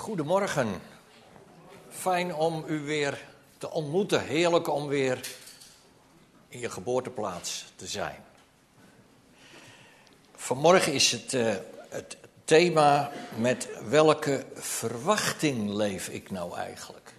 Goedemorgen. Fijn om u weer te ontmoeten. Heerlijk om weer in je geboorteplaats te zijn. Vanmorgen is het thema: met welke verwachting leef ik nou eigenlijk?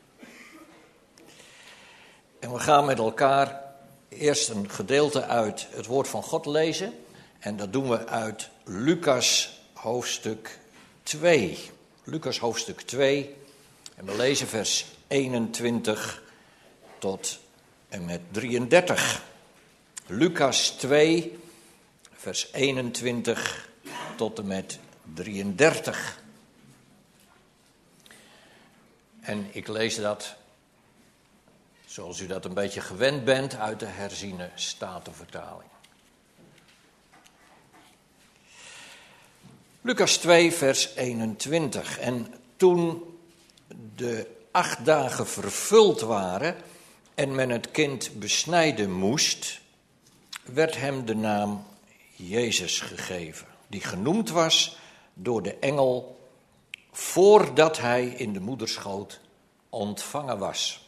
En we gaan met elkaar eerst een gedeelte uit het woord van God lezen. En dat doen we uit Lucas hoofdstuk 2. Lucas hoofdstuk 2. En we lezen vers 21 tot en met 33. Lucas 2, vers 21 tot en met 33. En ik lees dat, zoals u dat een beetje gewend bent, uit de herziene statenvertaling. Lucas 2, vers 21. En toen de 8 dagen vervuld waren en men het kind besnijden moest, werd hem de naam Jezus gegeven, die genoemd was door de engel voordat hij in de moederschoot ontvangen was.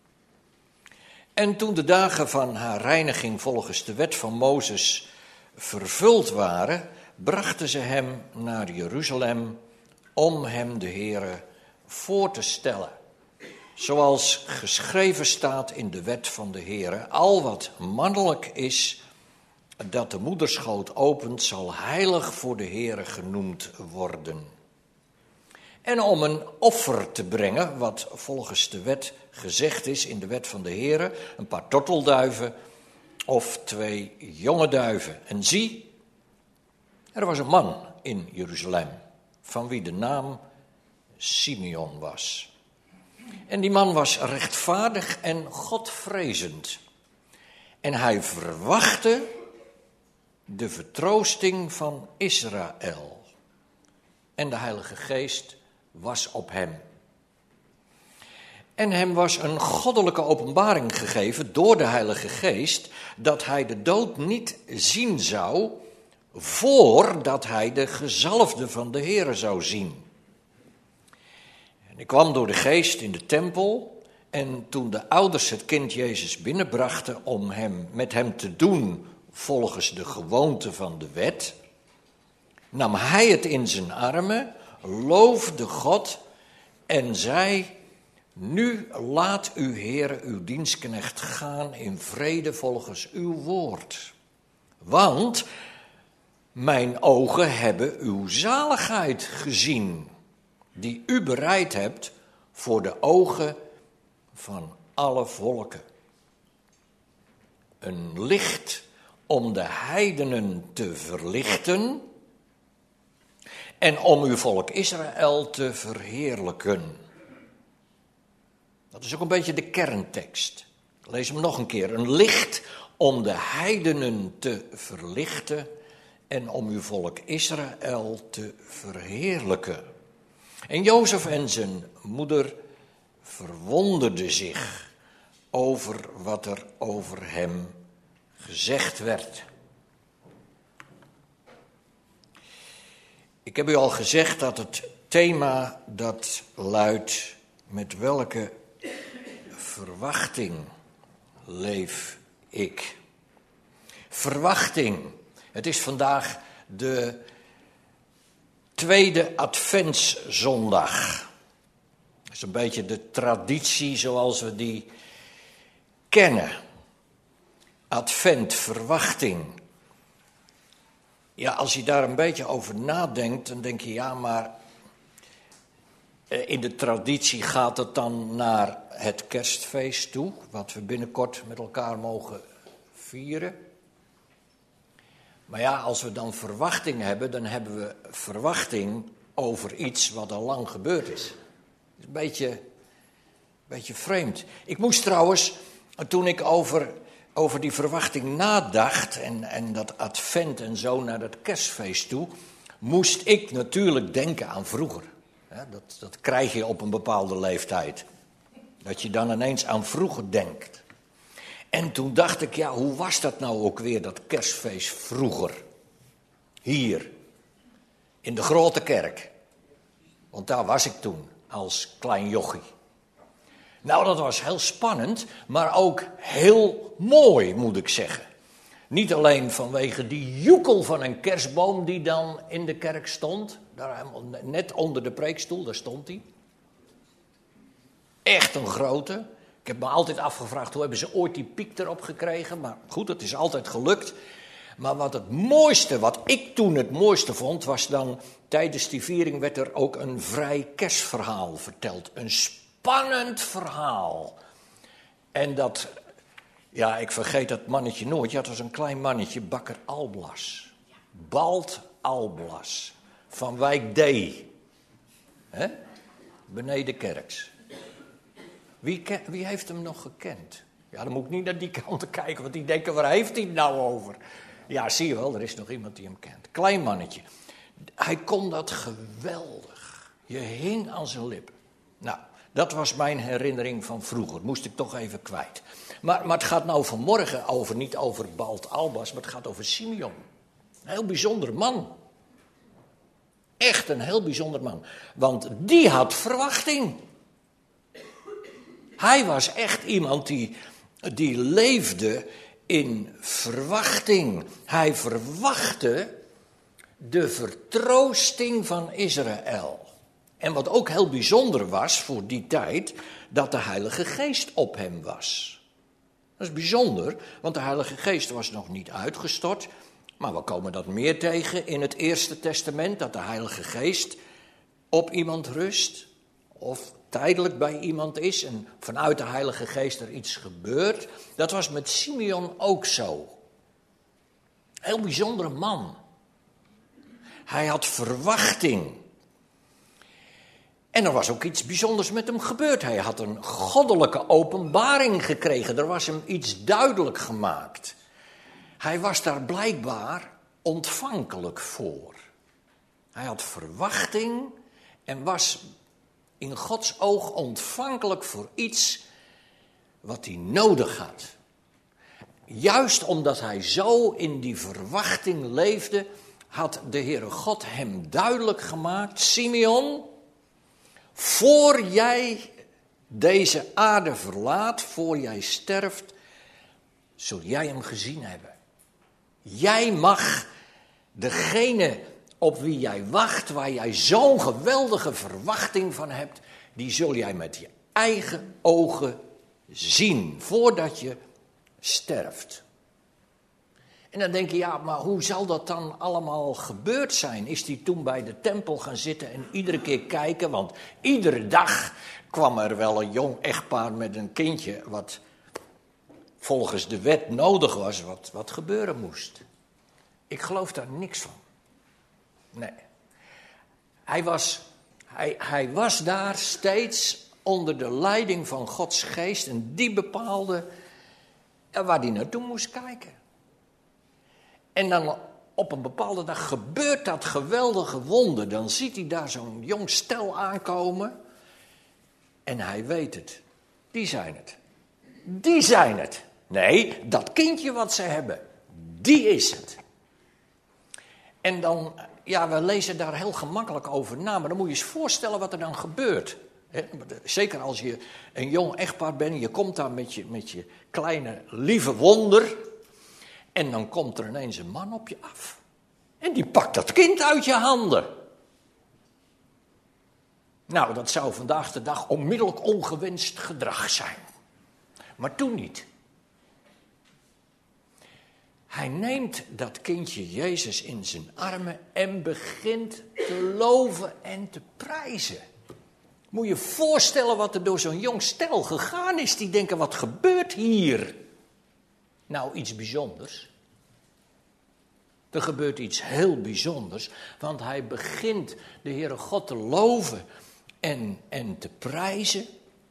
En toen de dagen van haar reiniging volgens de wet van Mozes vervuld waren, brachten ze hem naar Jeruzalem om hem de Heere voor te stellen. Zoals geschreven staat in de wet van de Heere: al wat mannelijk is, dat de moederschoot opent, zal heilig voor de Heere genoemd worden. En om een offer te brengen, wat volgens de wet gezegd is in de wet van de Heere, een paar tortelduiven of 2 jonge duiven. En zie, er was een man in Jeruzalem, van wie de naam Simeon was. En die man was rechtvaardig en godvrezend. En hij verwachtte de vertroosting van Israël. En de Heilige Geest was op hem. En hem was een goddelijke openbaring gegeven door de Heilige Geest, dat hij de dood niet zien zou, voordat hij de gezalfde van de Heere zou zien. En ik kwam door de Geest in de tempel, en toen de ouders het kind Jezus binnenbrachten om met hem te doen volgens de gewoonte van de wet, nam hij het in zijn armen, loofde God en zei: nu laat uw Heere uw dienstknecht gaan in vrede volgens uw woord. Want mijn ogen hebben uw zaligheid gezien, die u bereid hebt voor de ogen van alle volken. Een licht om de heidenen te verlichten en om uw volk Israël te verheerlijken. Dat is ook een beetje de kerntekst. Ik lees hem nog een keer. Een licht om de heidenen te verlichten en om uw volk Israël te verheerlijken. En Jozef en zijn moeder verwonderden zich over wat er over hem gezegd werd. Ik heb u al gezegd dat het thema dat luidt: met welke verwachting leef ik? Verwachting. Het is vandaag de 2e adventszondag. Dat is een beetje de traditie zoals we die kennen. Advent, verwachting. Ja, als je daar een beetje over nadenkt, dan denk je: ja, maar in de traditie gaat het dan naar het kerstfeest toe, wat we binnenkort met elkaar mogen vieren. Maar ja, als we dan verwachting hebben, dan hebben we verwachting over iets wat al lang gebeurd is. Dat is een beetje vreemd. Ik moest trouwens, toen ik over die verwachting nadacht en dat advent en zo naar dat kerstfeest toe, moest ik natuurlijk denken aan vroeger. Ja, dat krijg je op een bepaalde leeftijd. Dat je dan ineens aan vroeger denkt. En toen dacht ik, ja, hoe was dat nou ook weer, dat kerstfeest vroeger? Hier, in de grote kerk. Want daar was ik toen. als klein jochie. Nou, dat was heel spannend, maar ook heel mooi, moet ik zeggen. Niet alleen vanwege die joekel van een kerstboom die dan in de kerk stond. Daar helemaal net onder de preekstoel, daar stond hij. Echt een grote. Ik heb me altijd afgevraagd, hoe hebben ze ooit die piek erop gekregen? Maar goed, het is altijd gelukt. Maar wat ik toen het mooiste vond, was dan tijdens die viering werd er ook een vrij kerstverhaal verteld. Een spannend verhaal. En dat, ja, ik vergeet dat mannetje nooit. Ja, het was een klein mannetje, bakker Alblas. Balt Alblas. Van Wijk D. Hè? Beneden Kerks. Wie heeft hem nog gekend? Ja, dan moet ik niet naar die kant kijken, want die denken, waar heeft hij het nou over? Ja, zie je wel, er is nog iemand die hem kent. Klein mannetje. Hij kon dat geweldig. Je hing aan zijn lippen. Nou, dat was mijn herinnering van vroeger. Moest ik toch even kwijt. Maar het gaat nou vanmorgen niet over Balt Alblas, maar het gaat over Simeon. Een heel bijzonder man. Echt een heel bijzonder man. Want die had verwachting. Hij was echt iemand die leefde in verwachting. Hij verwachtte de vertroosting van Israël. En wat ook heel bijzonder was voor die tijd, dat de Heilige Geest op hem was. Dat is bijzonder, want de Heilige Geest was nog niet uitgestort. Maar we komen dat meer tegen in het Eerste Testament, dat de Heilige Geest op iemand rust. Of tijdelijk bij iemand is en vanuit de Heilige Geest er iets gebeurt. Dat was met Simeon ook zo. Heel bijzondere man. Hij had verwachting. En er was ook iets bijzonders met hem gebeurd. Hij had een goddelijke openbaring gekregen. Er was hem iets duidelijk gemaakt. Hij was daar blijkbaar ontvankelijk voor. Hij had verwachting en was in Gods oog ontvankelijk voor iets wat hij nodig had. Juist omdat hij zo in die verwachting leefde, had de Heere God hem duidelijk gemaakt: Simeon, voor jij deze aarde verlaat, voor jij sterft, zul jij hem gezien hebben. Jij mag degene op wie jij wacht, waar jij zo'n geweldige verwachting van hebt, die zul jij met je eigen ogen zien, voordat je sterft. En dan denk je, ja, maar hoe zal dat dan allemaal gebeurd zijn? Is hij toen bij de tempel gaan zitten en iedere keer kijken? Want iedere dag kwam er wel een jong echtpaar met een kindje, wat volgens de wet nodig was, wat gebeuren moest. Ik geloof daar niks van. Nee. Hij was daar steeds onder de leiding van Gods geest en die bepaalde waar hij naartoe moest kijken. En dan op een bepaalde dag gebeurt dat geweldige wonder. Dan ziet hij daar zo'n jong stel aankomen en hij weet het. Die zijn het. Die zijn het. Nee, dat kindje wat ze hebben, die is het. En dan, ja, we lezen daar heel gemakkelijk over na, maar dan moet je eens voorstellen wat er dan gebeurt. Zeker als je een jong echtpaar bent, je komt daar met je kleine lieve wonder en dan komt er ineens een man op je af. En die pakt dat kind uit je handen. Nou, dat zou vandaag de dag onmiddellijk ongewenst gedrag zijn. Maar toen niet. Hij neemt dat kindje Jezus in zijn armen en begint te loven en te prijzen. Moet je voorstellen wat er door zo'n jong stel gegaan is. Die denken, wat gebeurt hier? Nou, iets bijzonders. Er gebeurt iets heel bijzonders, want hij begint de Heere God te loven en te prijzen.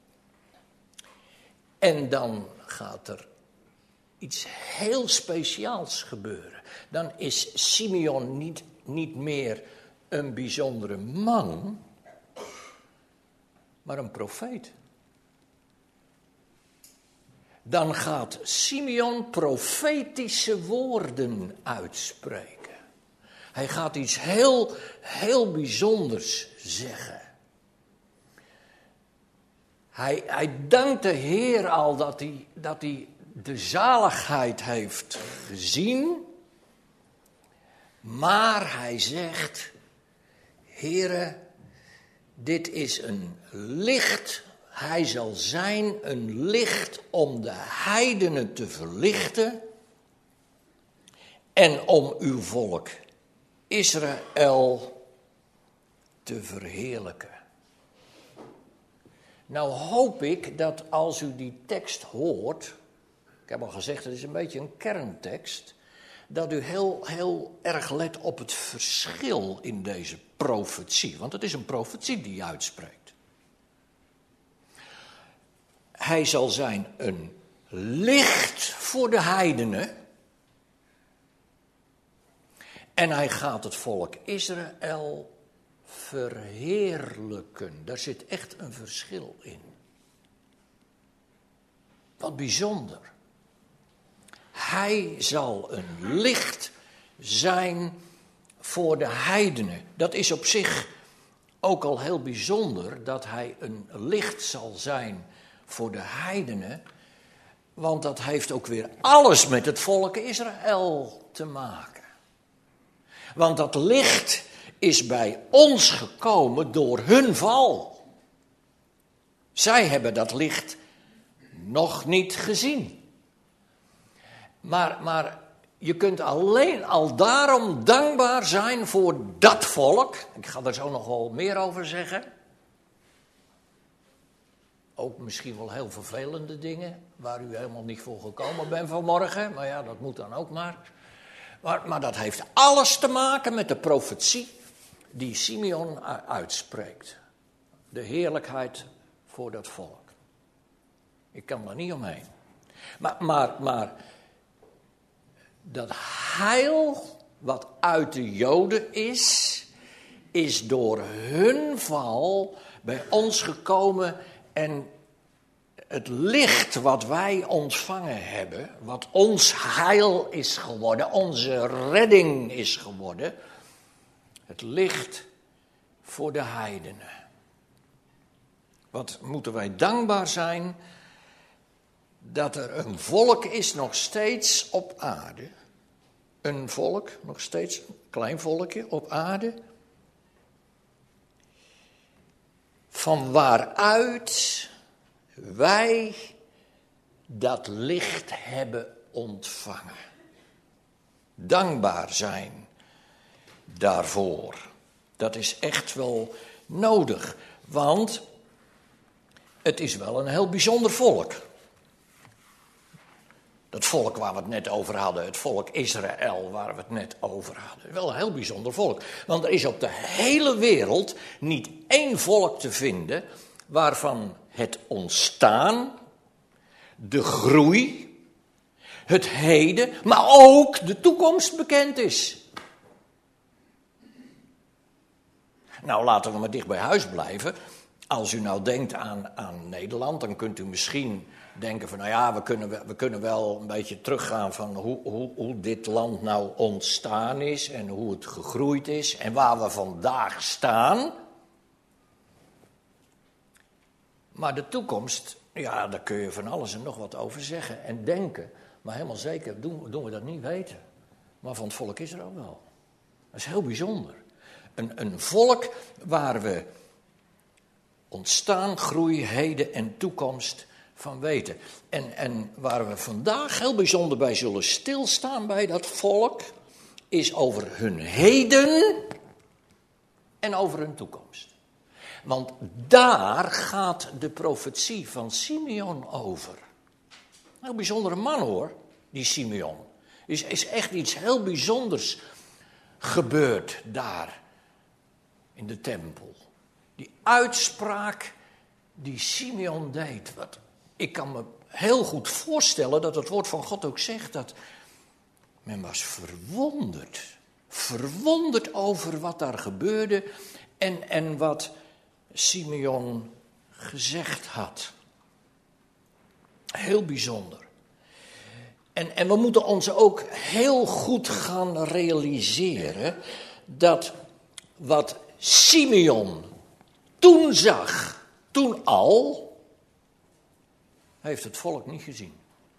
En dan gaat er iets heel speciaals gebeuren. Dan is Simeon niet meer een bijzondere man, maar een profeet. Dan gaat Simeon profetische woorden uitspreken. Hij gaat iets heel, heel bijzonders zeggen. Hij dankt de Heer al dat hij de zaligheid heeft gezien. Maar hij zegt, Heere, dit is een licht. Hij zal zijn een licht om de heidenen te verlichten en om uw volk Israël te verheerlijken. Nou hoop ik dat als u die tekst hoort, ik heb al gezegd, het is een beetje een kerntekst, dat u heel erg let op het verschil in deze profetie. Want het is een profetie die hij uitspreekt. Hij zal zijn een licht voor de heidenen. En hij gaat het volk Israël verheerlijken. Daar zit echt een verschil in. Wat bijzonder. Hij zal een licht zijn voor de heidenen. Dat is op zich ook al heel bijzonder dat hij een licht zal zijn voor de heidenen. Want dat heeft ook weer alles met het volk Israël te maken. Want dat licht is bij ons gekomen door hun val. Zij hebben dat licht nog niet gezien. Maar je kunt alleen al daarom dankbaar zijn voor dat volk. Ik ga daar zo nog wel meer over zeggen. Ook misschien wel heel vervelende dingen, waar u helemaal niet voor gekomen bent vanmorgen. Maar ja, dat moet dan ook maar. Maar dat heeft alles te maken met de profetie die Simeon uitspreekt. De heerlijkheid voor dat volk. Ik kan daar niet omheen. Maar dat heil wat uit de Joden is door hun val bij ons gekomen. En het licht wat wij ontvangen hebben, wat ons heil is geworden, onze redding is geworden, het licht voor de heidenen. Wat moeten wij dankbaar zijn dat er een volk is nog steeds op aarde. Een volk, nog steeds een klein volkje op aarde. Van waaruit wij dat licht hebben ontvangen. Dankbaar zijn daarvoor. Dat is echt wel nodig, want het is wel een heel bijzonder volk. Dat volk waar we het net over hadden, het volk Israël waar we het net over hadden. Wel een heel bijzonder volk. Want er is op de hele wereld niet één volk te vinden waarvan het ontstaan, de groei, het heden, maar ook de toekomst bekend is. Nou, laten we maar dicht bij huis blijven. Als u nou denkt aan Nederland, dan kunt u misschien denken van, nou ja, we kunnen wel een beetje teruggaan van hoe dit land nou ontstaan is en hoe het gegroeid is en waar we vandaag staan. Maar de toekomst, ja, daar kun je van alles en nog wat over zeggen en denken. Maar helemaal zeker doen we dat niet weten. Maar van het volk Israël wel. Dat is heel bijzonder. Een volk waar we ontstaan, groei, heden en toekomst van weten. En waar we vandaag heel bijzonder bij zullen stilstaan bij dat volk, is over hun heden en over hun toekomst. Want daar gaat de profetie van Simeon over. Een heel bijzondere man hoor, die Simeon. Is echt iets heel bijzonders gebeurd daar in de tempel. Die uitspraak die Simeon deed. Ik kan me heel goed voorstellen dat het woord van God ook zegt dat men was verwonderd. Verwonderd over wat daar gebeurde en wat Simeon gezegd had. Heel bijzonder. En we moeten ons ook heel goed gaan realiseren dat wat Simeon toen zag, toen al, heeft het volk niet gezien.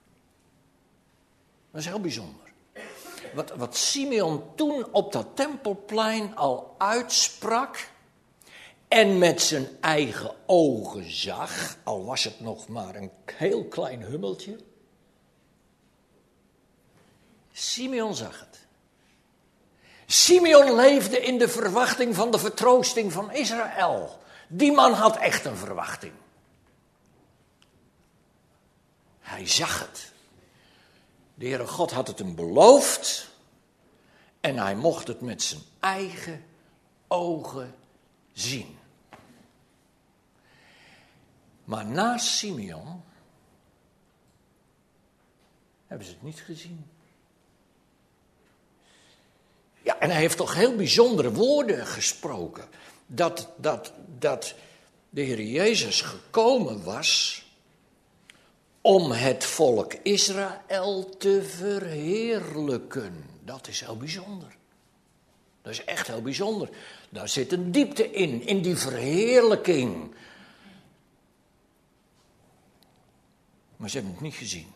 Dat is heel bijzonder. Wat Simeon toen op dat tempelplein al uitsprak en met zijn eigen ogen zag, al was het nog maar een heel klein hummeltje. Simeon zag het. Simeon leefde in de verwachting van de vertroosting van Israël. Die man had echt een verwachting. Hij zag het. De Heere God had het hem beloofd. En hij mocht het met zijn eigen ogen zien. Maar naast Simeon hebben ze het niet gezien. Ja, en hij heeft toch heel bijzondere woorden gesproken. Dat de Heer Jezus gekomen was om het volk Israël te verheerlijken. Dat is heel bijzonder. Dat is echt heel bijzonder. Daar zit een diepte in die verheerlijking. Maar ze hebben het niet gezien.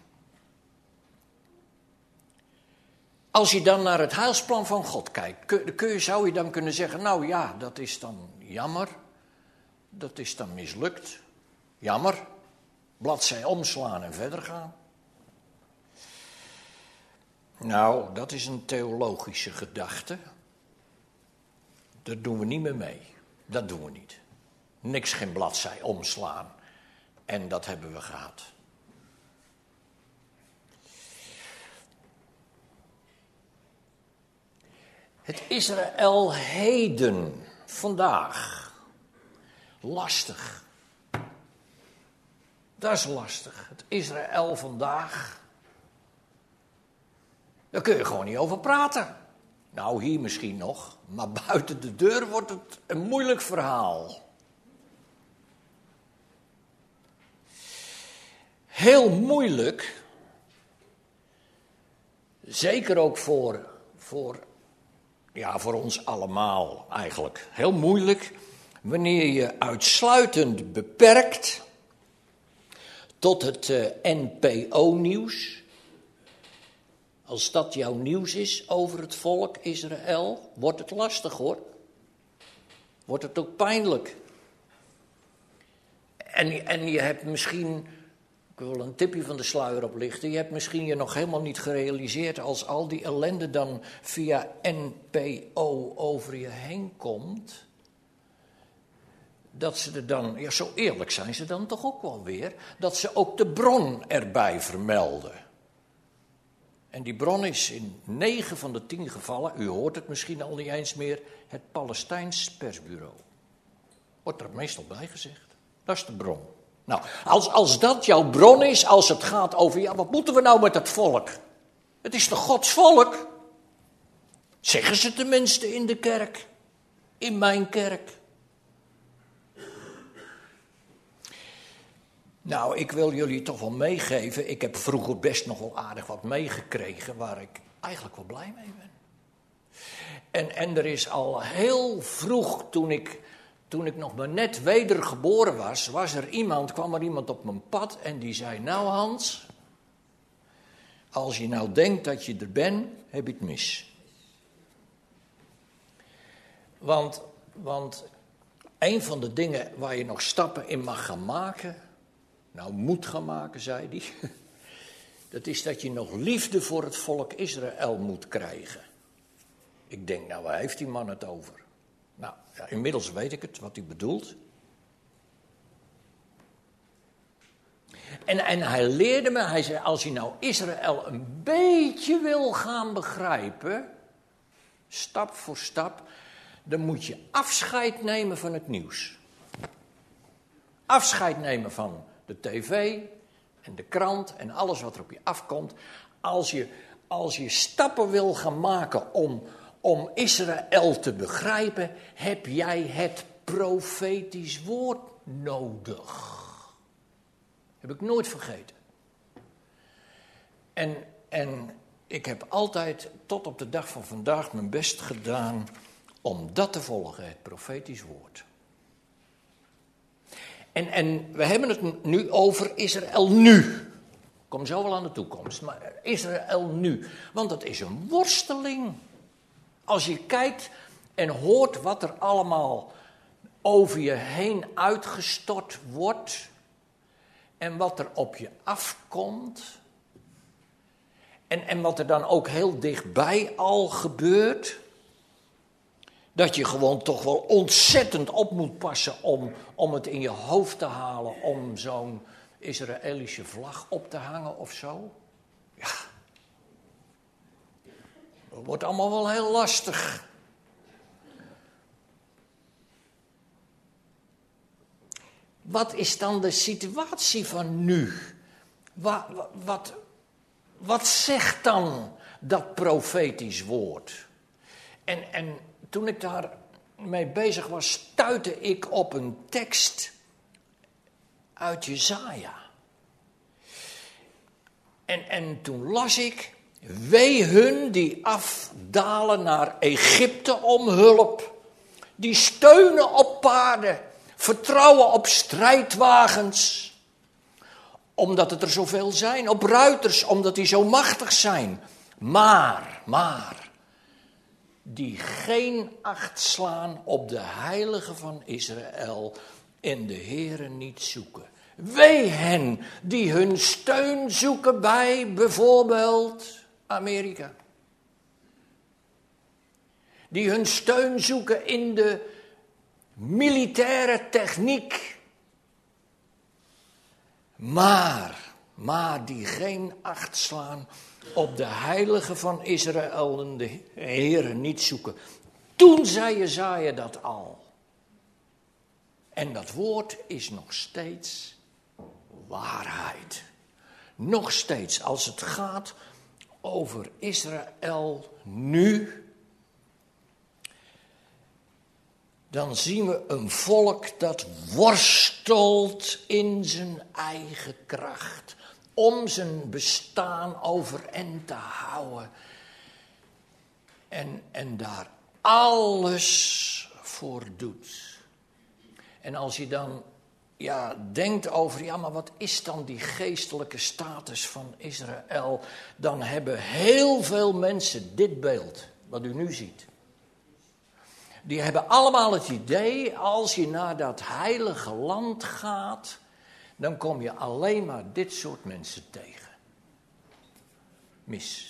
Als je dan naar het heilsplan van God kijkt, zou je dan kunnen zeggen, nou ja, dat is dan jammer. Dat is dan mislukt. Jammer. Bladzij omslaan en verder gaan. Nou, dat is een theologische gedachte. Dat doen we niet meer mee. Dat doen we niet. Niks geen bladzij omslaan. En dat hebben we gehad. Het Israël heden, vandaag, lastig. Dat is lastig. Het Israël vandaag, daar kun je gewoon niet over praten. Nou, hier misschien nog, maar buiten de deur wordt het een moeilijk verhaal. Heel moeilijk, zeker ook voor ons allemaal eigenlijk. Heel moeilijk wanneer je uitsluitend beperkt tot het NPO-nieuws. Als dat jouw nieuws is over het volk Israël, wordt het lastig hoor. Wordt het ook pijnlijk. En je hebt misschien, ik wil een tipje van de sluier oplichten, je hebt misschien je nog helemaal niet gerealiseerd als al die ellende dan via NPO over je heen komt, dat ze er dan, ja zo eerlijk zijn ze dan toch ook wel weer, dat ze ook de bron erbij vermelden. En die bron is in 9 van de 10 gevallen, u hoort het misschien al niet eens meer, het Palestijns persbureau. Wordt er meestal bij gezegd. Dat is de bron. Nou, als dat jouw bron is, als het gaat over, ja, wat moeten we nou met het volk? Het is toch Gods volk? Zeggen ze tenminste in de kerk. In mijn kerk. Nou, ik wil jullie toch wel meegeven. Ik heb vroeger best nog wel aardig wat meegekregen waar ik eigenlijk wel blij mee ben. En er is al heel vroeg, toen ik nog maar net wedergeboren was, kwam er iemand op mijn pad en die zei, nou Hans, als je nou denkt dat je er bent, heb je het mis. Want een van de dingen waar je nog stappen in mag gaan maken, nou moet gaan maken, zei hij, dat is dat je nog liefde voor het volk Israël moet krijgen. Ik denk, nou waar heeft die man het over? Nou, ja, inmiddels weet ik het, wat hij bedoelt. En hij leerde me, hij zei, als je nou Israël een beetje wil gaan begrijpen, stap voor stap, dan moet je afscheid nemen van het nieuws. Afscheid nemen van de tv en de krant en alles wat er op je afkomt. Als je stappen wil gaan maken om Israël te begrijpen, heb jij het profetisch woord nodig. Heb ik nooit vergeten. En ik heb altijd tot op de dag van vandaag mijn best gedaan om dat te volgen, het profetisch woord. En we hebben het nu over Israël nu. Ik kom zo wel aan de toekomst, maar Israël nu. Want dat is een worsteling. Als je kijkt en hoort wat er allemaal over je heen uitgestort wordt. En wat er op je afkomt. En wat er dan ook heel dichtbij al gebeurt. Dat je gewoon toch wel ontzettend op moet passen om het in je hoofd te halen. Om zo'n Israëlische vlag op te hangen of zo. Ja. Dat wordt allemaal wel heel lastig. Wat is dan de situatie van nu? Wat zegt dan dat profetisch woord? En toen ik daar mee bezig was, stuitte ik op een tekst uit Jesaja. En toen las ik: wee hun die afdalen naar Egypte om hulp, die steunen op paarden, vertrouwen op strijdwagens, omdat het er zoveel zijn, op ruiters, omdat die zo machtig zijn. Maar, die geen acht slaan op de heilige van Israël en de Heere niet zoeken. Wee hen die hun steun zoeken bij bijvoorbeeld Amerika. Die hun steun zoeken in de militaire techniek. Maar die geen acht slaan op de heilige van Israël en de Heere niet zoeken. Toen zei Jesaja dat al. En dat woord is nog steeds waarheid. Nog steeds, als het gaat over Israël nu, dan zien we een volk dat worstelt in zijn eigen kracht. Om zijn bestaan overeind te houden. En daar alles voor doet. En als je dan denkt over, maar wat is dan die geestelijke status van Israël? Dan hebben heel veel mensen dit beeld, wat u nu ziet. Die hebben allemaal het idee, als je naar dat heilige land gaat, dan kom je alleen maar dit soort mensen tegen. Mis.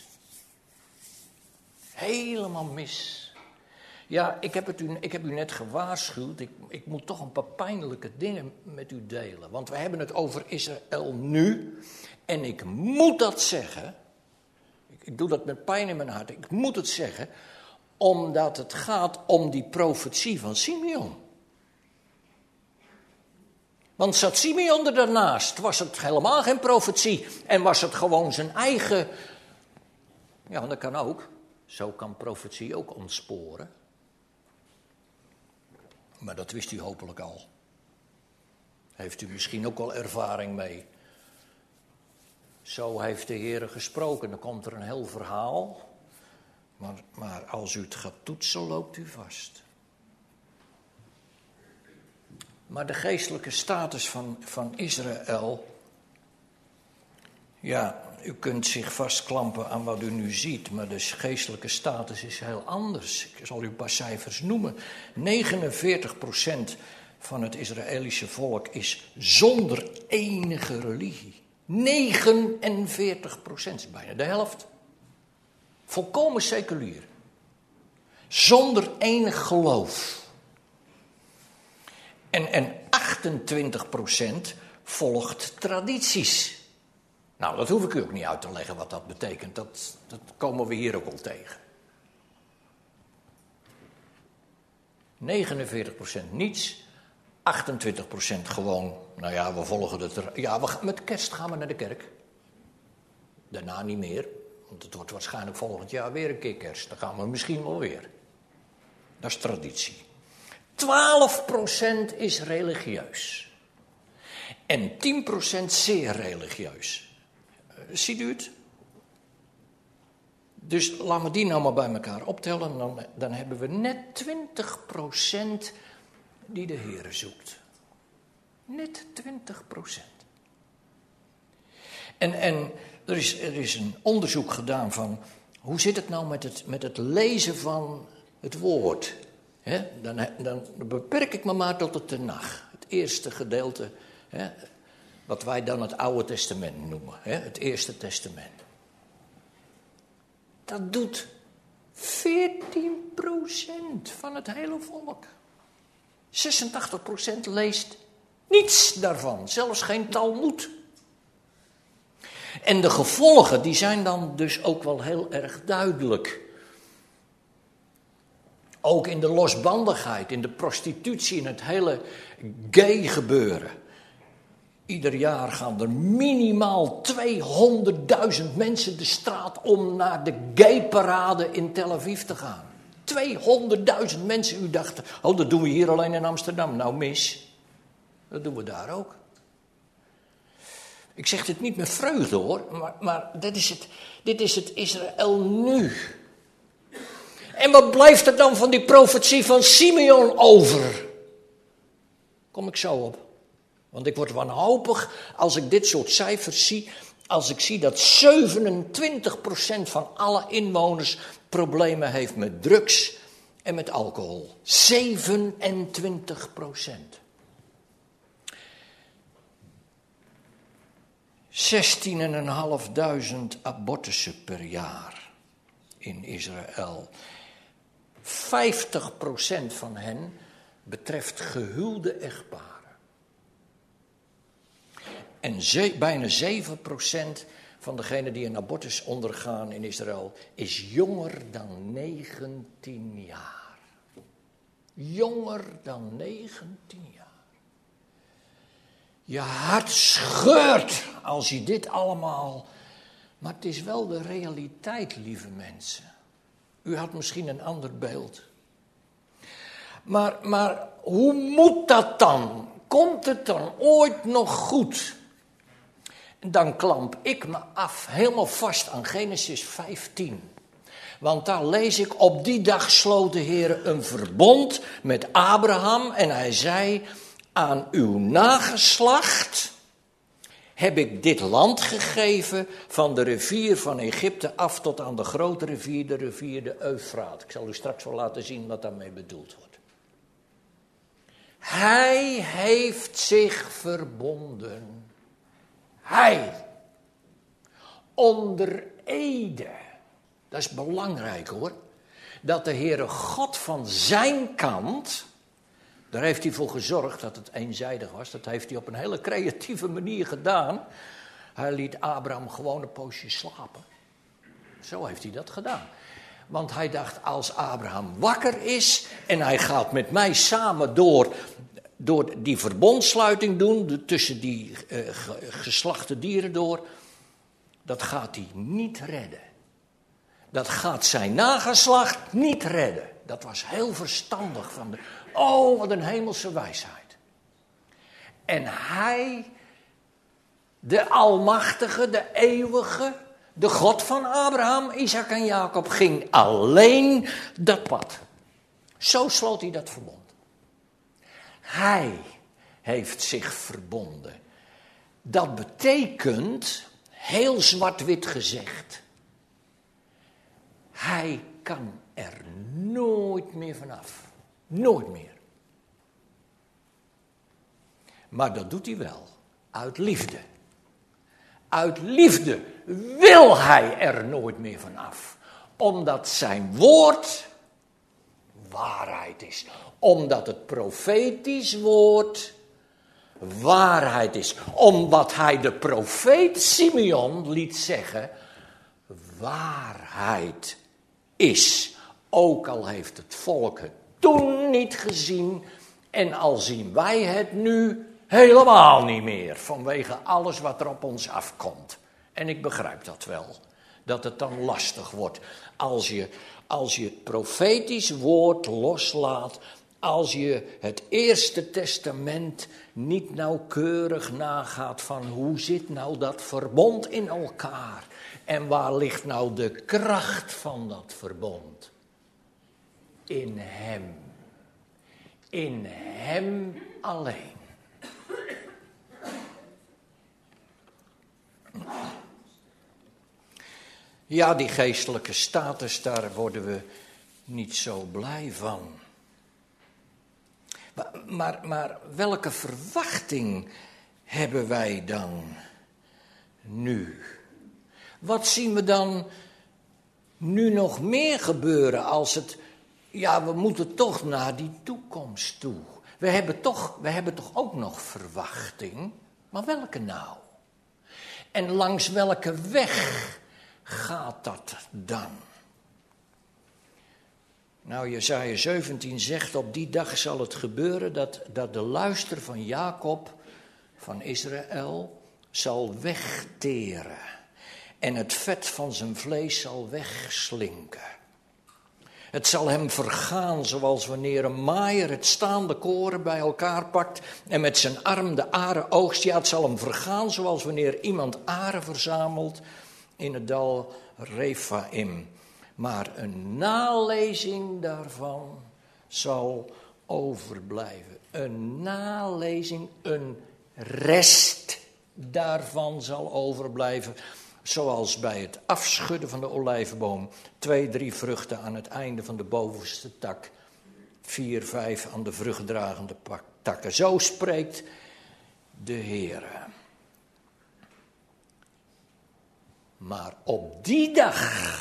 Helemaal mis. Ja, ik heb u net gewaarschuwd. Ik moet toch een paar pijnlijke dingen met u delen. Want we hebben het over Israël nu. En ik moet dat zeggen. Ik doe dat met pijn in mijn hart. Ik moet het zeggen. Omdat het gaat om die profetie van Simeon. Want zat Simeon er daarnaast, was het helemaal geen profetie. En was het gewoon zijn eigen. Ja, dat kan ook. Zo kan profetie ook ontsporen. Maar dat wist u hopelijk al. Heeft u misschien ook al ervaring mee. Zo heeft de Heer gesproken. Dan komt er een heel verhaal. Maar als u het gaat toetsen, loopt u vast. Maar de geestelijke status van Israël. Ja, u kunt zich vastklampen aan wat u nu ziet. Maar de geestelijke status is heel anders. Ik zal u een paar cijfers noemen. 49% van het Israëlische volk is zonder enige religie. 49%, bijna de helft. Volkomen seculier. Zonder enig geloof. En 28% volgt tradities. Nou, dat hoef ik u ook niet uit te leggen wat dat betekent. Dat komen we hier ook al tegen. 49% niets. 28% gewoon, we volgen het. Met kerst gaan we naar de kerk. Daarna niet meer. Want het wordt waarschijnlijk volgend jaar weer een keer kerst. Dan gaan we misschien wel weer. Dat is traditie. 12% is religieus. En 10% zeer religieus. Ziet u het? Dus laten we die nou maar bij elkaar optellen. Dan hebben we net 20% die de Heere zoekt. Net 20%. En er is een onderzoek gedaan van, hoe zit het nou met het lezen van het woord? Dan beperk ik me maar tot het Tenach. Het eerste gedeelte, wat wij dan het Oude Testament noemen. Het Eerste Testament. Dat doet 14% van het hele volk. 86% leest niets daarvan, zelfs geen Talmoed. En de gevolgen die zijn dan dus ook wel heel erg duidelijk. Ook in de losbandigheid, in de prostitutie, in het hele gay gebeuren. Ieder jaar gaan er minimaal 200.000 mensen de straat om naar de gay-parade in Tel Aviv te gaan. 200.000 mensen. U dacht, dat doen we hier alleen in Amsterdam. Nou mis, dat doen we daar ook. Ik zeg dit niet met vreugde hoor, maar dit is het Israël nu. En wat blijft er dan van die profetie van Simeon over? Kom ik zo op. Want ik word wanhopig als ik dit soort cijfers zie. Als ik zie dat 27% van alle inwoners problemen heeft met drugs en met alcohol. 27%. 16.500 abortussen per jaar in Israël. 50% van hen betreft gehuwde echtparen. En bijna 7% van degenen die een abortus ondergaan in Israël is jonger dan 19 jaar. Jonger dan 19 jaar. Je hart scheurt als je dit allemaal... Maar het is wel de realiteit, lieve mensen. U had misschien een ander beeld. Maar hoe moet dat dan? Komt het dan ooit nog goed? Dan klamp ik me af helemaal vast aan Genesis 15. Want daar lees ik, op die dag sloot de Heer een verbond met Abraham. En hij zei, aan uw nageslacht heb ik dit land gegeven van de rivier van Egypte af tot aan de grote rivier, de rivier de Eufraat. Ik zal u straks wel laten zien wat daarmee bedoeld wordt. Hij heeft zich verbonden. Hij. Onder ede. Dat is belangrijk hoor. Dat de Heere God van zijn kant, daar heeft hij voor gezorgd dat het eenzijdig was. Dat heeft hij op een hele creatieve manier gedaan. Hij liet Abraham gewoon een poosje slapen. Zo heeft hij dat gedaan. Want hij dacht, als Abraham wakker is en hij gaat met mij samen door die verbondsluiting doen, tussen die geslachte dieren door, dat gaat hij niet redden. Dat gaat zijn nageslacht niet redden. Dat was heel verstandig van de... Oh, wat een hemelse wijsheid. En hij, de almachtige, de eeuwige, de God van Abraham, Isaac en Jacob, ging alleen dat pad. Zo sloot hij dat verbond. Hij heeft zich verbonden. Dat betekent, heel zwart-wit gezegd, hij kan er nooit meer vanaf. Nooit meer. Maar dat doet hij wel. Uit liefde. Uit liefde wil hij er nooit meer vanaf. Omdat zijn woord waarheid is. Omdat het profetisch woord waarheid is. Omdat hij de profeet Simeon liet zeggen, waarheid is. Ook al heeft het volk het toen niet gezien en al zien wij het nu helemaal niet meer. Vanwege alles wat er op ons afkomt. En ik begrijp dat wel. Dat het dan lastig wordt als je het profetisch woord loslaat. Als je het Eerste Testament niet nauwkeurig nagaat van hoe zit nou dat verbond in elkaar. En waar ligt nou de kracht van dat verbond? In hem. In hem alleen. Ja, die geestelijke status, daar worden we niet zo blij van. Maar welke verwachting hebben wij dan nu? Wat zien we dan nu nog meer gebeuren als het... Ja, we moeten toch naar die toekomst toe. We hebben toch ook nog verwachting, maar welke nou? En langs welke weg gaat dat dan? Nou, Jesaja 17 zegt, op die dag zal het gebeuren dat de luister van Jacob, van Israël, zal wegteren. En het vet van zijn vlees zal wegslinken. Het zal hem vergaan zoals wanneer een maaier het staande koren bij elkaar pakt en met zijn arm de aren oogst. Ja, het zal hem vergaan zoals wanneer iemand aren verzamelt in het dal Rephaim. Maar een nalezing daarvan zal overblijven. Een nalezing, een rest daarvan zal overblijven. Zoals bij het afschudden van de olijfboom 2, 3 vruchten aan het einde van de bovenste tak. 4, 5 aan de vruchtdragende takken. Zo spreekt de Heere. Maar op die dag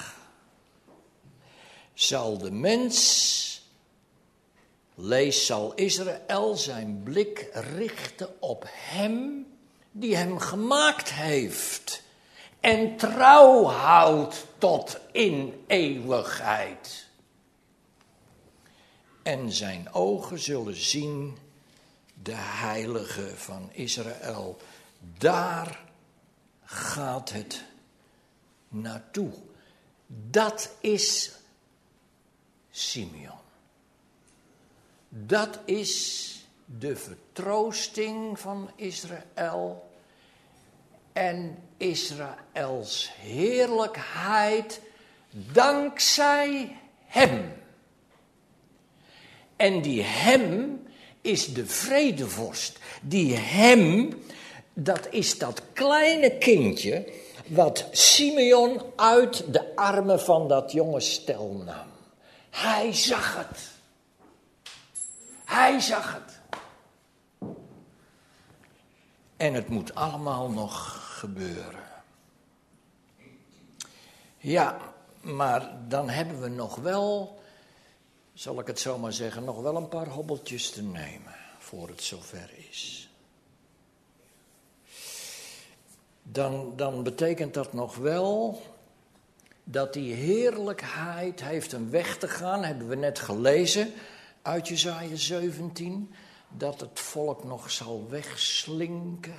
zal de mens, zal Israël zijn blik richten op hem die hem gemaakt heeft. En trouw houdt tot in eeuwigheid. En zijn ogen zullen zien de heilige van Israël. Daar gaat het naartoe. Dat is Simeon. Dat is de vertroosting van Israël. En Israëls heerlijkheid dankzij hem. En die hem is de vredevorst. Die hem, dat is dat kleine kindje wat Simeon uit de armen van dat jonge stel nam. Hij zag het. Hij zag het. En het moet allemaal nog gebeuren. Ja, maar dan hebben we nog wel, zal ik het zo maar zeggen, nog wel een paar hobbeltjes te nemen voor het zover is. Dan betekent dat nog wel dat die heerlijkheid heeft een weg te gaan, hebben we net gelezen uit Jesaja 17, dat het volk nog zal wegslinken.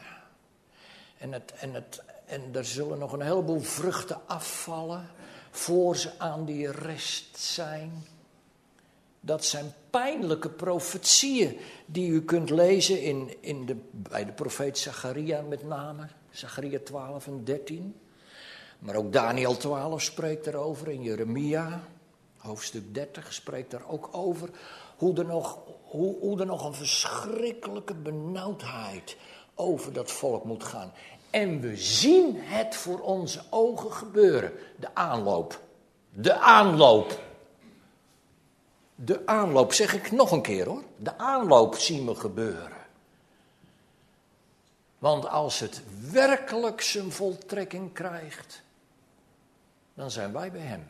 En er zullen nog een heleboel vruchten afvallen voor ze aan die rest zijn. Dat zijn pijnlijke profetieën die u kunt lezen bij de profeet Zacharia met name. Zacharia 12 en 13. Maar ook Daniel 12 spreekt erover. En Jeremia, hoofdstuk 30, spreekt daar ook over. Hoe er nog een verschrikkelijke benauwdheid over dat volk moet gaan. En we zien het voor onze ogen gebeuren. De aanloop. De aanloop. De aanloop, zeg ik nog een keer hoor. De aanloop zien we gebeuren. Want als het werkelijk zijn voltrekking krijgt, dan zijn wij bij hem.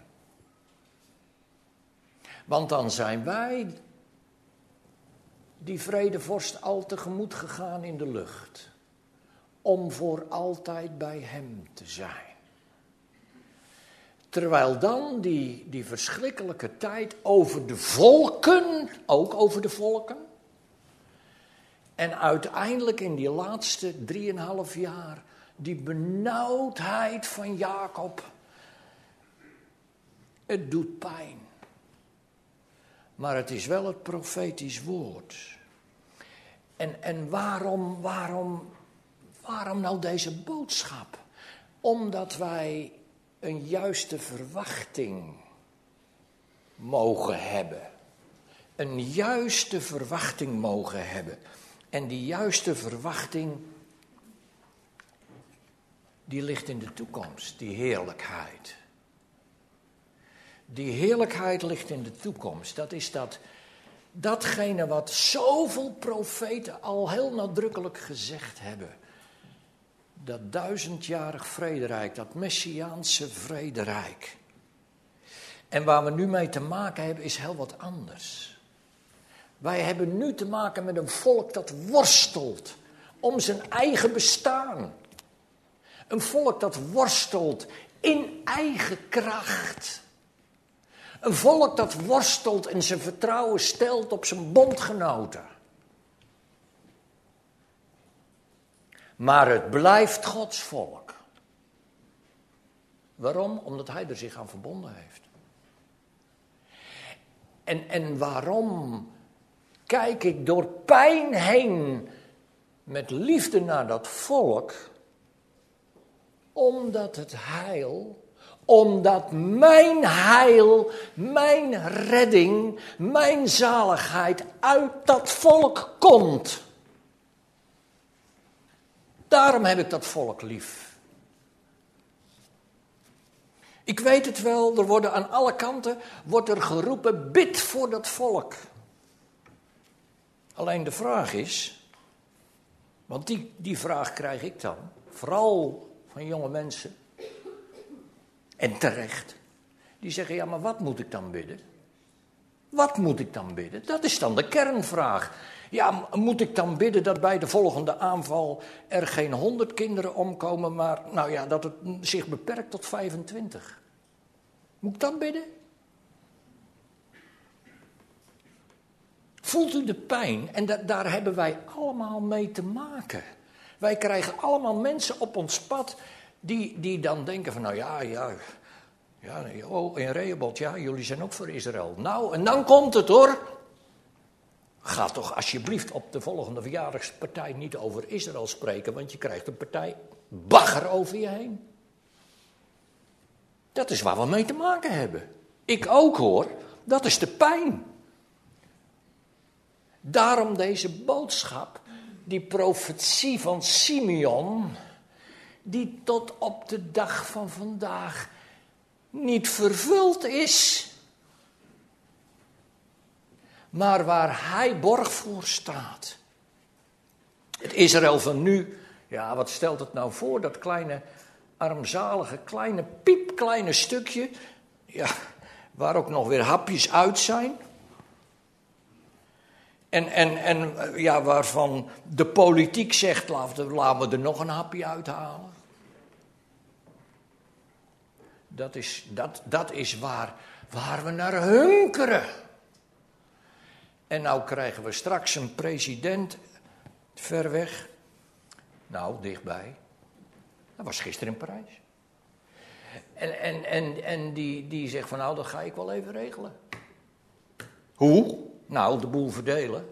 Want dan zijn wij die vredevorst al tegemoet gegaan in de lucht. Om voor altijd bij hem te zijn. Terwijl dan die verschrikkelijke tijd over de volken, ook over de volken. En uiteindelijk in die laatste 3,5 jaar, die benauwdheid van Jacob. Het doet pijn. Maar het is wel het profetisch woord. En waarom nou deze boodschap? Omdat wij een juiste verwachting mogen hebben. Een juiste verwachting mogen hebben. En die juiste verwachting, die ligt in de toekomst, die heerlijkheid. Die heerlijkheid ligt in de toekomst. Dat is datgene wat zoveel profeten al heel nadrukkelijk gezegd hebben. Dat 1000-jarig vrederijk, dat messiaanse vrederijk. En waar we nu mee te maken hebben is heel wat anders. Wij hebben nu te maken met een volk dat worstelt om zijn eigen bestaan. Een volk dat worstelt in eigen kracht. Een volk dat worstelt en zijn vertrouwen stelt op zijn bondgenoten. Maar het blijft Gods volk. Waarom? Omdat hij er zich aan verbonden heeft. En waarom kijk ik door pijn heen met liefde naar dat volk? Omdat het heil, omdat mijn heil, mijn redding, mijn zaligheid uit dat volk komt. Daarom heb ik dat volk lief. Ik weet het wel, er worden aan alle kanten geroepen, bid voor dat volk. Alleen de vraag is, want die vraag krijg ik dan, vooral van jonge mensen, en terecht, die zeggen, ja, maar wat moet ik dan bidden? Wat moet ik dan bidden? Dat is dan de kernvraag. Ja, moet ik dan bidden dat bij de volgende aanval er geen 100 kinderen omkomen, maar nou ja, dat het zich beperkt tot 25? Moet ik dat bidden? Voelt u de pijn? En daar hebben wij allemaal mee te maken. Wij krijgen allemaal mensen op ons pad die dan denken van, nou ja, oh, in Rehoboth, ja, jullie zijn ook voor Israël. Nou, en dan komt het hoor. Ga toch alsjeblieft op de volgende verjaardagspartij niet over Israël spreken, want je krijgt een partij bagger over je heen. Dat is waar we mee te maken hebben. Ik ook hoor, dat is de pijn. Daarom deze boodschap, die profetie van Simeon, die tot op de dag van vandaag niet vervuld is, maar waar hij borg voor staat. Het Israël van nu, ja, wat stelt het nou voor, dat kleine, armzalige, piepkleine stukje, ja, waar ook nog weer hapjes uit zijn. En ja, waarvan de politiek zegt, laten we er nog een hapje uithalen. Dat is waar we naar hunkeren. En nou krijgen we straks een president ver weg. Nou, dichtbij. Dat was gisteren in Parijs. En die zegt van, nou, dat ga ik wel even regelen. Hoe? Nou, de boel verdelen.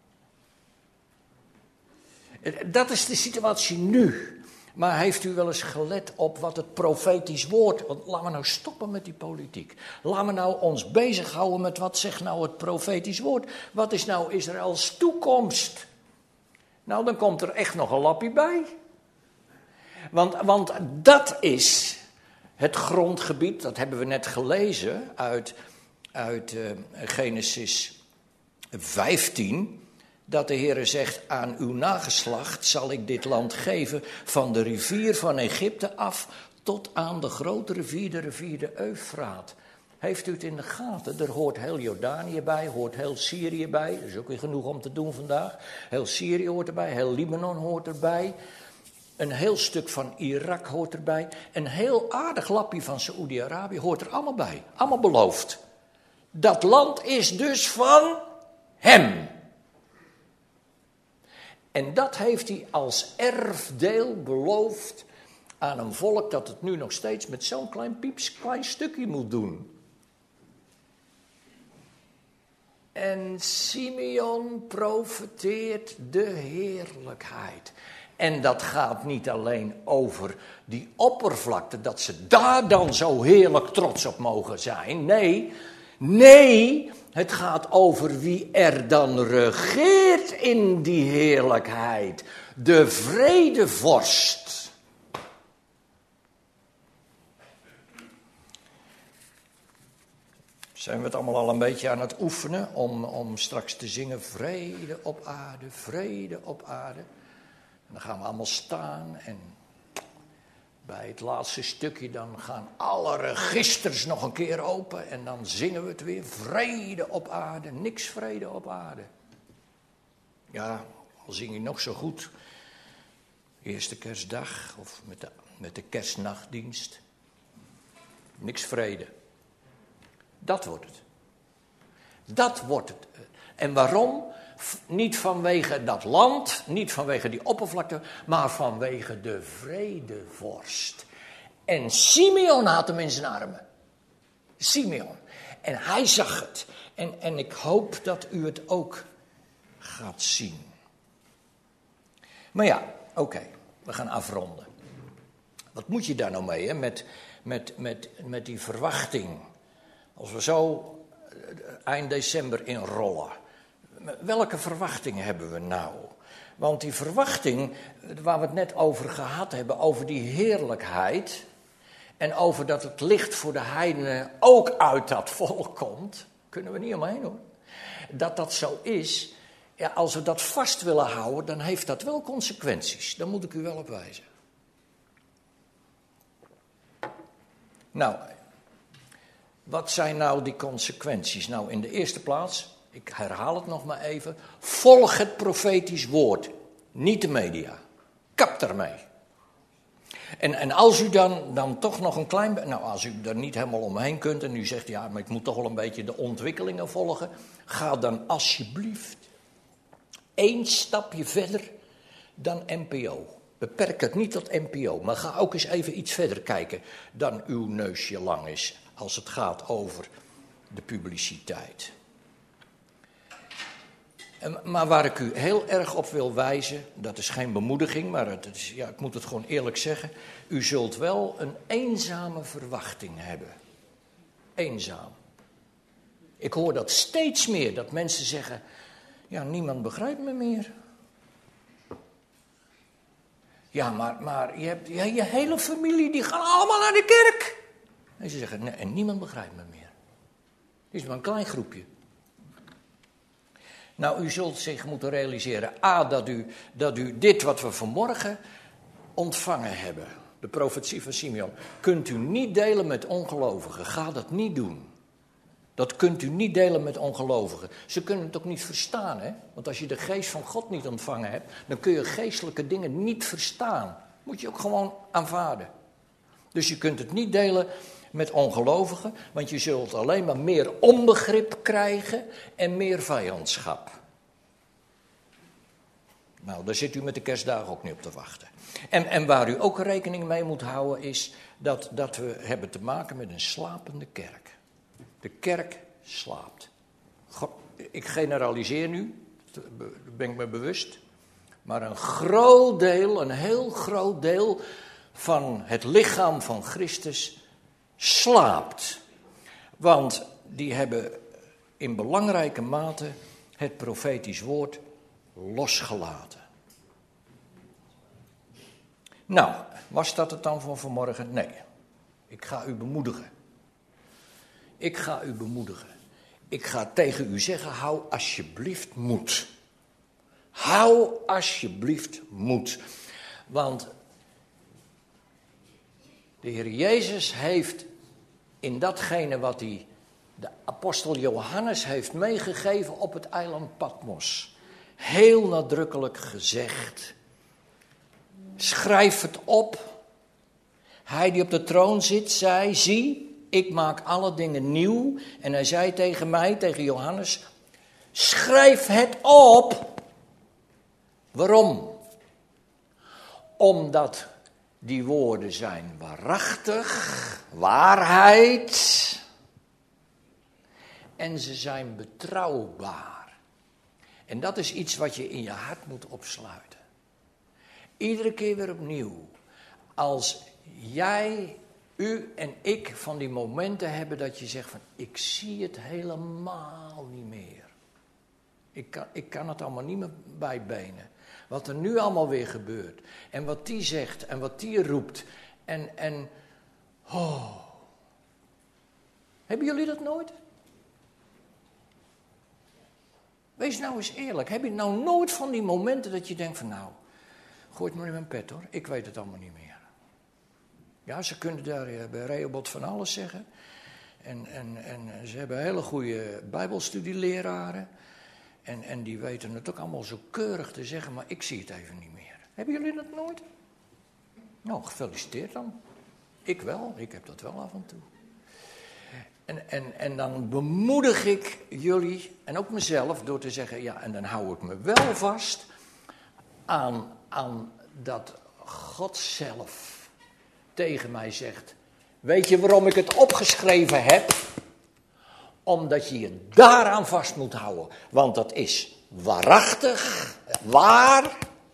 Dat is de situatie nu. Maar heeft u wel eens gelet op wat het profetisch woord... Want laten we nou stoppen met die politiek. Laten we nou ons bezighouden met wat zegt nou het profetisch woord. Wat is nou Israëls toekomst? Nou, dan komt er echt nog een lapje bij. Want dat is het grondgebied, dat hebben we net gelezen uit Genesis 15... dat de Heere zegt, aan uw nageslacht zal ik dit land geven, van de rivier van Egypte af tot aan de grote rivier, de rivier de Eufraat. Heeft u het in de gaten? Er hoort heel Jordanië bij, hoort heel Syrië bij. Dat is ook weer genoeg om te doen vandaag. Heel Syrië hoort erbij, heel Libanon hoort erbij. Een heel stuk van Irak hoort erbij. Een heel aardig lapje van Saoedi-Arabië hoort er allemaal bij. Allemaal beloofd. Dat land is dus van hem. En dat heeft hij als erfdeel beloofd aan een volk dat het nu nog steeds met zo'n klein stukje moet doen. En Simeon profeteert de heerlijkheid. En dat gaat niet alleen over die oppervlakte, dat ze daar dan zo heerlijk trots op mogen zijn. Nee, het gaat over wie er dan regeert in die heerlijkheid. De vredevorst. zijn we het allemaal al een beetje aan het oefenen om straks te zingen vrede op aarde, vrede op aarde. En dan gaan we allemaal staan en bij het laatste stukje dan gaan alle registers nog een keer open en dan zingen we het weer, vrede op aarde, niks vrede op aarde. Ja, al zing je nog zo goed, eerste kerstdag of met de kerstnachtdienst, niks vrede. Dat wordt het. Dat wordt het. En waarom? Niet vanwege dat land, niet vanwege die oppervlakte, maar vanwege de vredevorst. En Simeon had hem in zijn armen. Simeon. En hij zag het. En ik hoop dat u het ook gaat zien. Maar ja, oké, we gaan afronden. Wat moet je daar nou mee, hè? Met die verwachting? Als we zo eind december inrollen. Welke verwachting hebben we nou? Want die verwachting, waar we het net over gehad hebben, over die heerlijkheid en over dat het licht voor de heidenen ook uit dat volk komt, kunnen we niet omheen hoor. Dat zo is, ja, als we dat vast willen houden, dan heeft dat wel consequenties. Daar moet ik u wel op wijzen. Nou, wat zijn nou die consequenties? Nou, in de eerste plaats, ik herhaal het nog maar even, volg het profetisch woord, niet de media. Kap ermee. En als u dan toch nog een klein... Nou, als u er niet helemaal omheen kunt en u zegt, ja, maar ik moet toch wel een beetje de ontwikkelingen volgen, ga dan alsjeblieft 1 stapje verder dan NPO. Beperk het niet tot NPO, maar ga ook eens even iets verder kijken dan uw neusje lang is, als het gaat over de publiciteit. Maar waar ik u heel erg op wil wijzen, dat is geen bemoediging, maar het is, ja, ik moet het gewoon eerlijk zeggen. U zult wel een eenzame verwachting hebben. Eenzaam. Ik hoor dat steeds meer, dat mensen zeggen, ja, niemand begrijpt me meer. Ja, maar je hebt je hele familie, die gaan allemaal naar de kerk. En ze zeggen, nee, en niemand begrijpt me meer. Het is maar een klein groepje. Nou, u zult zich moeten realiseren, dat u dit wat we vanmorgen ontvangen hebben, de profetie van Simeon, kunt u niet delen met ongelovigen. Ga dat niet doen. Dat kunt u niet delen met ongelovigen. Ze kunnen het ook niet verstaan, hè? Want als je de geest van God niet ontvangen hebt, dan kun je geestelijke dingen niet verstaan. Moet je ook gewoon aanvaarden. Dus je kunt het niet delen met ongelovigen, want je zult alleen maar meer onbegrip krijgen en meer vijandschap. Nou, daar zit u met de kerstdagen ook niet op te wachten. En waar u ook rekening mee moet houden is dat we hebben te maken met een slapende kerk. De kerk slaapt. God, ik generaliseer nu, daar ben ik me bewust. Maar een heel groot deel van het lichaam van Christus slaapt. Want die hebben in belangrijke mate het profetisch woord losgelaten. Nou, was dat het dan voor vanmorgen? Nee, ik ga u bemoedigen. Ik ga tegen u zeggen, hou alsjeblieft moed. Hou alsjeblieft moed. Want de Heer Jezus heeft in datgene wat hij de apostel Johannes heeft meegegeven op het eiland Patmos, heel nadrukkelijk gezegd, schrijf het op. Hij die op de troon zit, zei, zie, ik maak alle dingen nieuw. En hij zei tegen mij, tegen Johannes, schrijf het op. Waarom? Omdat die woorden zijn waarachtig, waarheid. En ze zijn betrouwbaar. En dat is iets wat je in je hart moet opsluiten. Iedere keer weer opnieuw. Als jij, u en ik van die momenten hebben dat je zegt van, ik zie het helemaal niet meer. Ik kan het allemaal niet meer bijbenen. Wat er nu allemaal weer gebeurt. En wat die zegt en wat die roept. En Hebben jullie dat nooit? Wees nou eens eerlijk. Heb je nou nooit van die momenten dat je denkt van nou, gooi het maar in mijn pet hoor. Ik weet het allemaal niet meer. Ja, ze kunnen daar bij Rehoboth van alles zeggen. En ze hebben hele goede bijbelstudieleraren. En die weten het ook allemaal zo keurig te zeggen, maar ik zie het even niet meer. Hebben jullie dat nooit? Nou, gefeliciteerd dan. Ik wel, ik heb dat wel af en toe. En dan bemoedig ik jullie en ook mezelf door te zeggen, ja, en dan hou ik me wel vast aan dat God zelf tegen mij zegt, weet je waarom ik het opgeschreven heb? Omdat je je daaraan vast moet houden. Want dat is waarachtig, waar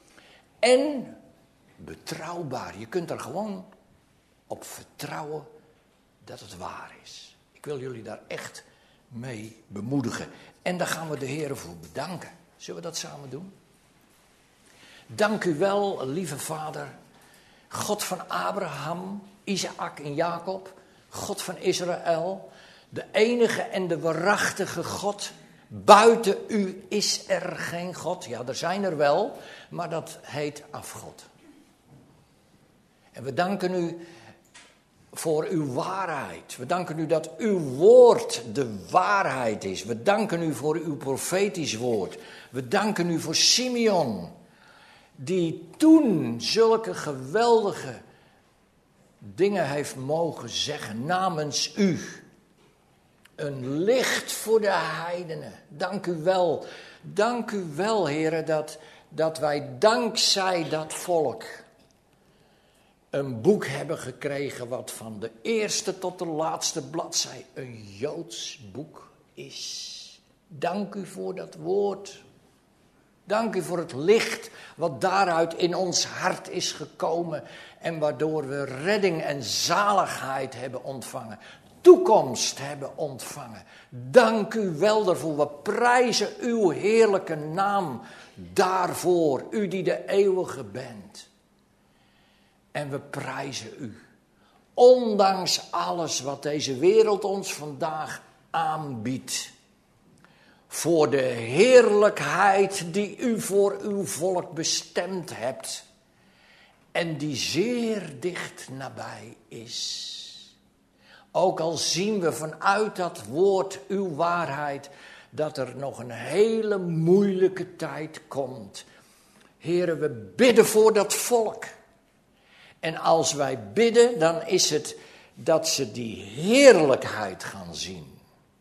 en betrouwbaar. Je kunt er gewoon op vertrouwen dat het waar is. Ik wil jullie daar echt mee bemoedigen. En daar gaan we de Heer voor bedanken. Zullen we dat samen doen? Dank u wel, lieve Vader. God van Abraham, Isaac en Jacob. God van Israël. De enige en de waarachtige God. Buiten u is er geen God. Ja, er zijn er wel, maar dat heet afgod. En we danken u voor uw waarheid. We danken u dat uw woord de waarheid is. We danken u voor uw profetisch woord. We danken u voor Simeon, die toen zulke geweldige dingen heeft mogen zeggen namens u. Een licht voor de heidenen. Dank u wel, heren, dat wij dankzij dat volk een boek hebben gekregen wat van de eerste tot de laatste bladzij een Joods boek is. Dank u voor dat woord. Dank u voor het licht wat daaruit in ons hart is gekomen en waardoor we redding en zaligheid hebben ontvangen. Toekomst hebben ontvangen. Dank u wel daarvoor. We prijzen uw heerlijke naam daarvoor. U die de eeuwige bent. En we prijzen u. Ondanks alles wat deze wereld ons vandaag aanbiedt. Voor de heerlijkheid die u voor uw volk bestemd hebt. En die zeer dicht nabij is. Ook al zien we vanuit dat woord, uw waarheid, dat er nog een hele moeilijke tijd komt. Heren, we bidden voor dat volk. En als wij bidden, dan is het dat ze die heerlijkheid gaan zien.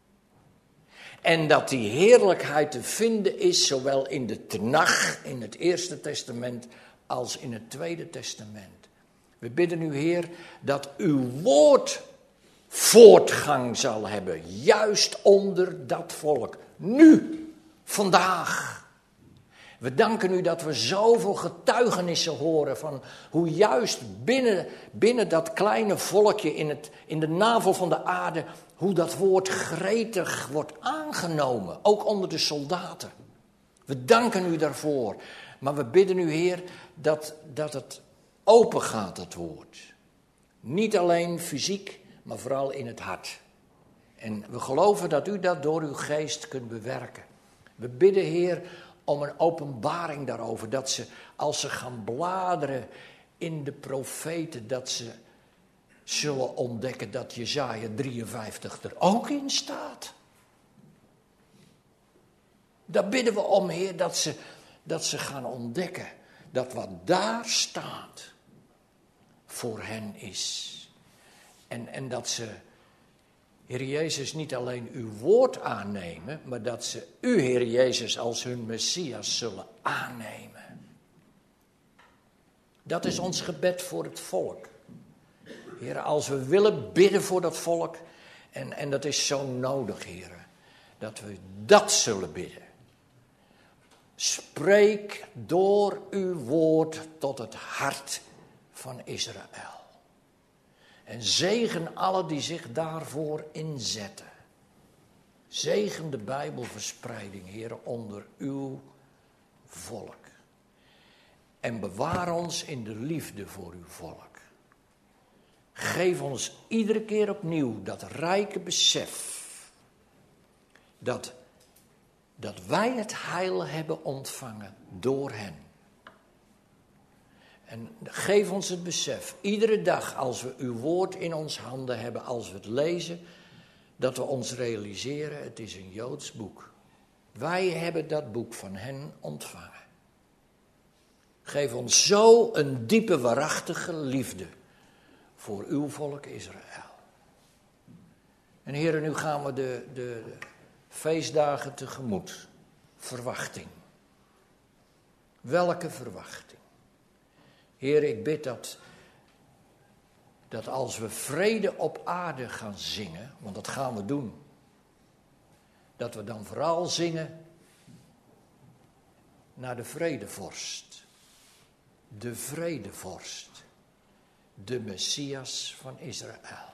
En dat die heerlijkheid te vinden is, zowel in de Tenach, in het Eerste Testament, als in het Tweede Testament. We bidden u, Heer, dat uw woord voortgang zal hebben, juist onder dat volk. Nu, vandaag. We danken u dat we zoveel getuigenissen horen van hoe juist binnen dat kleine volkje in de navel van de aarde, hoe dat woord gretig wordt aangenomen, ook onder de soldaten. We danken u daarvoor, maar we bidden u, Heer, dat het open gaat, dat woord. Niet alleen fysiek, maar vooral in het hart. En we geloven dat u dat door uw geest kunt bewerken. We bidden, Heer, om een openbaring daarover. Dat ze, als ze gaan bladeren in de profeten, dat ze zullen ontdekken dat Jesaja 53 er ook in staat. Daar bidden we om, Heer, dat ze gaan ontdekken dat wat daar staat voor hen is. En dat ze, Heer Jezus, niet alleen uw woord aannemen, maar dat ze u, Heer Jezus, als hun Messias zullen aannemen. Dat is ons gebed voor het volk. Heer, als we willen bidden voor dat volk, en dat is zo nodig, Heer, dat we dat zullen bidden. Spreek door uw woord tot het hart van Israël. En zegen alle die zich daarvoor inzetten. Zegen de Bijbelverspreiding, Heer, onder uw volk. En bewaar ons in de liefde voor uw volk. Geef ons iedere keer opnieuw dat rijke besef. Dat dat wij het heil hebben ontvangen door hen. En geef ons het besef, iedere dag als we uw woord in ons handen hebben, als we het lezen, dat we ons realiseren, het is een Joods boek. Wij hebben dat boek van hen ontvangen. Geef ons zo een diepe, waarachtige liefde voor uw volk Israël. En heren, nu gaan we de feestdagen tegemoet. Verwachting. Welke verwachting? Heer, ik bid dat als we vrede op aarde gaan zingen, want dat gaan we doen, dat we dan vooral zingen naar de vredevorst. De vredevorst. De Messias van Israël.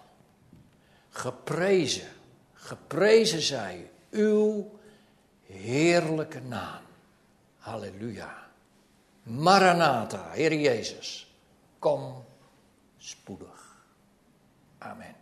Geprezen zij uw heerlijke naam. Halleluja. Maranatha, Heer Jezus, kom spoedig. Amen.